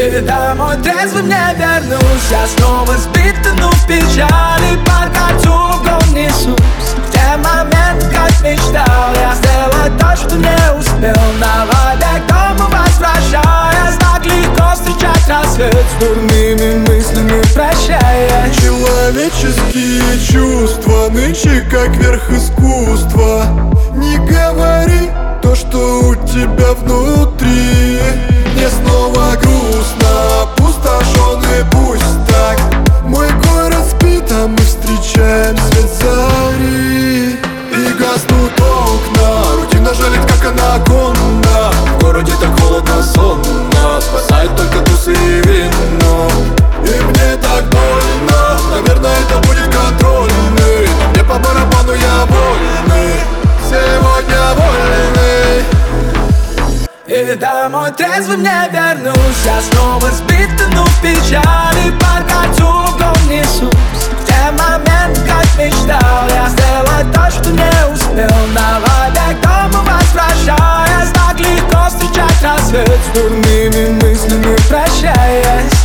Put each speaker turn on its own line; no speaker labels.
И домой трезвым не вернусь. Я снова сбит, тону в печали, по кольцу несусь. В те моменты, как мечтал я сделать то, что не успел. Наводя к дому возвращаясь, так легко встречать рассвет с дурными мыслями прощаясь.
Человеческие чувства нынче как верх искусства. Не говори то, что у тебя внутри. Мне снова грустно, опустошен, и пусть так. Мой город спит, а мы встречаем свет зари. И гаснут окна, рутина жалит, как анаконда. В городе так холодно, сонно, спасает только тусы и вино. И мне так больно, наверное, это будет контрольный. Но мне по барабану, я вольный, сегодня вольный.
И домой трезвым не вернусь. Я снова сбит, тону в печали, по кольцу несусь. В те моменты, как мечтал я сделать то, что не успел. Наводя к дому возвращаясь, так легко встречать рассвет с дурными мыслями прощаясь.